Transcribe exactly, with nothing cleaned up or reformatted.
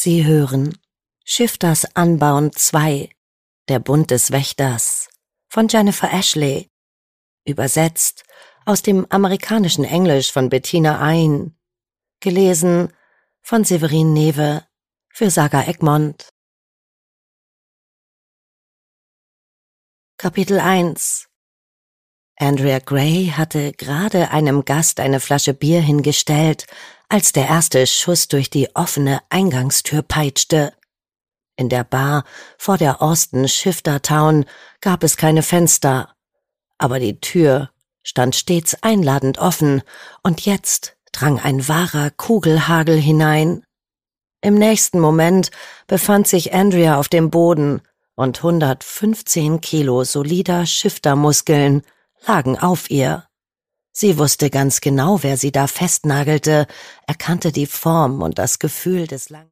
Sie hören Shifters Unbound zwei, der Bund des Wächters von Jennifer Ashley, übersetzt aus dem amerikanischen Englisch von Bettina Ein, gelesen von Severin Newe für Saga Egmont. Kapitel eins. Andrea Gray hatte gerade einem Gast eine Flasche Bier hingestellt, als der erste Schuss durch die offene Eingangstür peitschte. In der Bar vor der Austin Shifter Town gab es keine Fenster, aber die Tür stand stets einladend offen, und jetzt drang ein wahrer Kugelhagel hinein. Im nächsten Moment befand sich Andrea auf dem Boden, und hundertfünfzehn Kilo solider Shifter-Muskeln lagen auf ihr. Sie wusste ganz genau, wer sie da festnagelte, erkannte die Form und das Gefühl des langen